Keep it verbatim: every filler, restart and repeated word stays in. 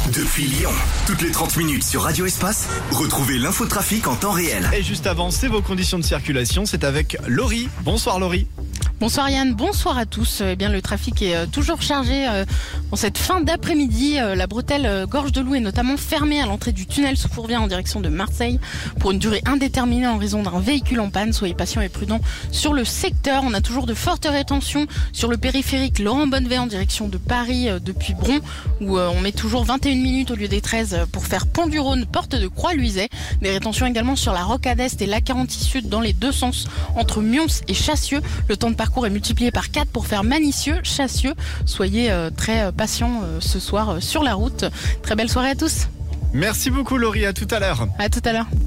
Depuis Lyon, toutes les trente minutes sur Radio Espace, retrouvez l'infotrafic en temps réel. Et juste avant, c'est vos conditions de circulation, c'est avec Laurie. Bonsoir Laurie. Bonsoir Yann, bonsoir à tous. Eh bien, le trafic est toujours chargé en cette fin d'après-midi. La bretelle Gorge de Loup est notamment fermée à l'entrée du tunnel sous Fourvière en direction de Marseille pour une durée indéterminée en raison d'un véhicule en panne. Soyez patients et prudents sur le secteur. On a toujours de fortes rétentions sur le périphérique Laurent Bonnevet en direction de Paris depuis Bron où on met toujours vingt et une minutes au lieu des treize pour faire Pont du Rhône, porte de Croix-Luiset. Des rétentions également sur la Rocade Est et l'A quarante-six Sud dans les deux sens entre Mions et Chassieux. Le temps de parcours est multiplié par quatre pour faire Manicieux, Chassieux. Soyez euh, très euh, patients euh, ce soir euh, sur la route. Très belle soirée à tous. Merci beaucoup Laurie, à tout à l'heure. À tout à l'heure.